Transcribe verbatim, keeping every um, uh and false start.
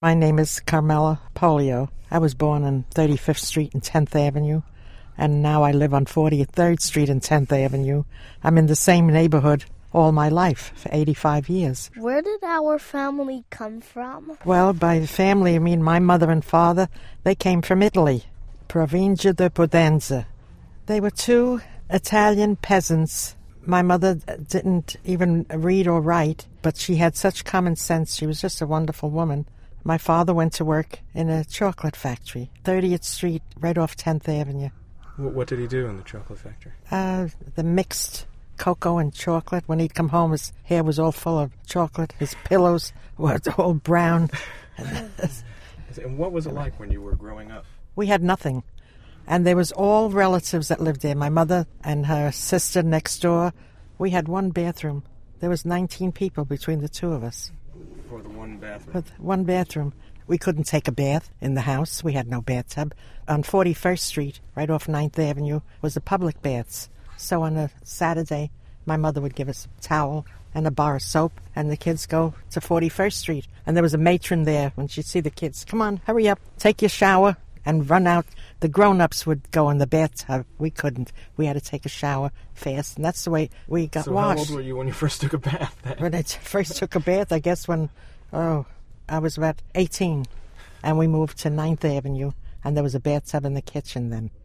My name is Carmela Polio. I was born on thirty-fifth Street and tenth Avenue, and now I live on forty-third Street and tenth Avenue. I'm in the same neighborhood all my life, for eighty-five years. Where did our family come from? Well, by family, I mean my mother and father. They came from Italy, Provincia di Potenza. They were two Italian peasants. My mother didn't even read or write, but she had such common sense. She was just a wonderful woman. My father went to work in a chocolate factory, thirtieth Street, right off tenth Avenue. What did he do in the chocolate factory? Uh, the mixed cocoa and chocolate. When he'd come home, his hair was all full of chocolate. His pillows were all brown. And what was it like when you were growing up? We had nothing. And there was all relatives that lived there. My mother and her sister next door. We had one bathroom. There was nineteen people between the two of us. For the one bathroom? With one bathroom. We couldn't take a bath in the house. We had no bathtub. On forty-first Street, right off ninth Avenue, was the public baths. So on a Saturday, my mother would give us a towel and a bar of soap, and the kids go to forty-first Street. And there was a matron there. When she'd see the kids, come on, hurry up, take your shower, and run out. The grown-ups would go in the bathtub. We couldn't. We had to take a shower fast, and that's the way we got so washed. So how old were you when you first took a bath then? When I first took a bath, I guess when, oh, I was about eighteen, and we moved to ninth Avenue, and there was a bathtub in the kitchen then.